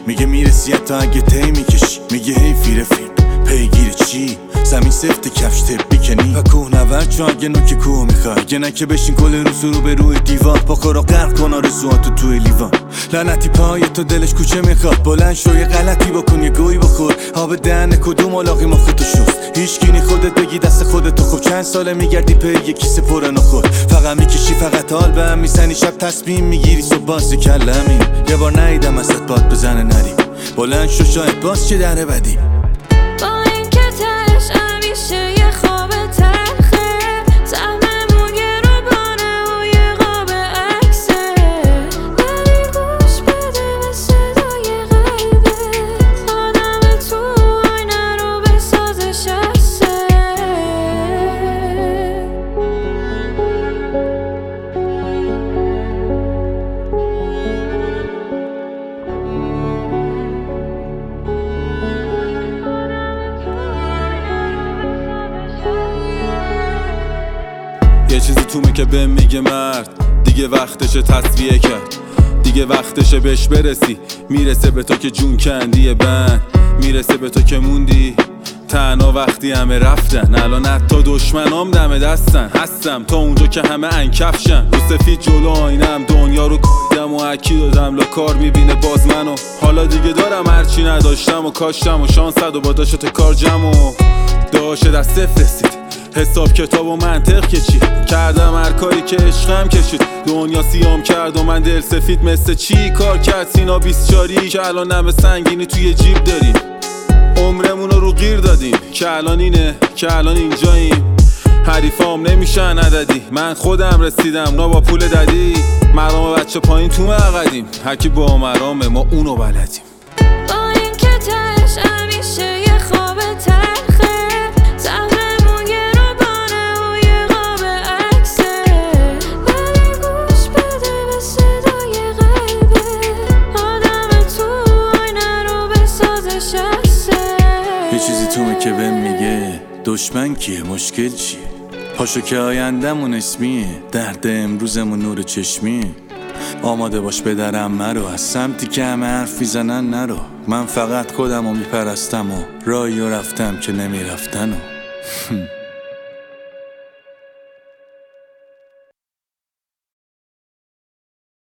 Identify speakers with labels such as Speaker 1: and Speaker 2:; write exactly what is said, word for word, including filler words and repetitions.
Speaker 1: میگه میرسی حتی اگه تی میکشی. میگه حیفی رفیق پیگیر چی؟ زمین سفت کفش تبی کنی و کوه نورد چون اگه نوک کوه میخوای اگه نکه بشین کل روز رو به روی دیوان پاکارا غرق کن آرزوهاتو توی لیوان. لعنتی پای تو دلش کوچه میخواد بلند شو یه غلطی بکن یه گوی بخور آب دهن کدوم علاقی مختو شست. هیچکی خودت بگی دست خودتو خب چند ساله میگردی پی یه کیسه پر نخور فقط میکشی فقط حال به هم میزنی شب تصمیم میگیری صبح باز کلمی. یه بار نیدم ازت باد بزنه نری بلند شو شاید باز چه دره بدی.
Speaker 2: یه چیزی تومه که بهم میگه مرد دیگه وقتشه تصفیه کرد. دیگه وقتشه بهش برسی. میرسه به تو که جون کندی بند میرسه به تو که موندی تنها وقتی همه رفتن. الان حتی دشمنام دم دستن هستم تا اونجا که همه انکفشن. رو سفید جلو آینم دنیا رو کردم و حکی دادم لا کار میبینه باز منو. حالا دیگه دارم هرچی نداشتم و کاشتم و شانصد و با داشت کار جمع و داشت دست صفر رسید. حساب کتاب و منطق که چی کردم هر کاری که عشقم کشید. دنیا سیام کرد و من دل سفید مثل چی کار کرد سینا بیستچاری که الان نمه سنگینی توی جیب داریم. عمرمون رو رو گیر دادیم که الان اینه که الان اینجاییم. حریفام نمیشن عددی من خودم رسیدم اونا با پول ددی. مرام بچه پایین تو مقدیم هرکی با مرامه ما اونو بلدیم.
Speaker 3: با این که تش همیشه یه خواب تلخه زهرمون گروبانه و یه قاب عکسه ولی گوش بده به صدای قلبه آدم تو آینه رو بسازش هسته.
Speaker 1: یه چیزی تومه که بهم میگه دشمن کیه مشکل چیه پاشو که آیندمون اسمیه درد امروزمون نور چشمیه. آماده باش به درم مرو از سمتی که همه حرف میزنن نرو. من فقط خودم رو میپرستم و راهی رو رفتم که نمیرفتن و